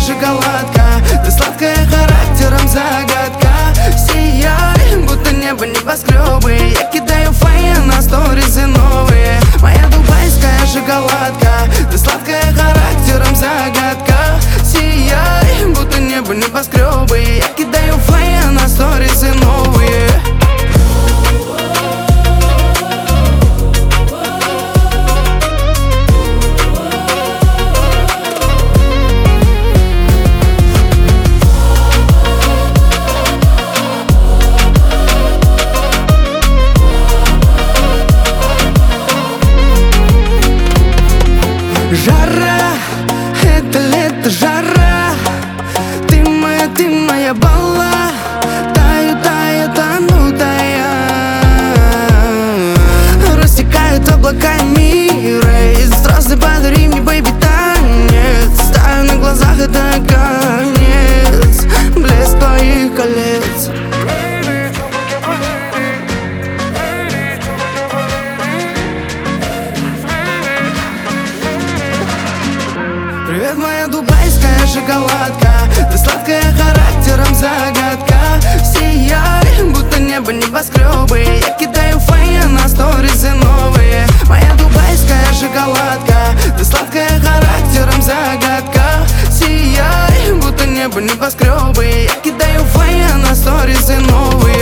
шоколадка, ты сладкая характером загадка. Сияй, будто небо небоскребы, я кидаю фея на сторизы новые. Моя дубайская шоколадка, ты сладкая характером загадка. Сияй, будто небо небоскребы, я кидаю фея на сторизы новые. Жара, это лето, жара. Ты моя балла. Таю, таю, тону, тая. Растекают облака мира. Из звезды подари мне, бэйби, танец. Ставлю на глазах, это конец. Блеск твоих колец. Привет, моя дубайская шоколадка, ты сладкая характером загадка. Сияй, будто небо небоскребы, я кидаю фея на сторизы новые. Моя дубайская шоколадка, ты сладкая характером загадка. Сияй, будто небо небоскребы, я кидаю фея на сторизы новые.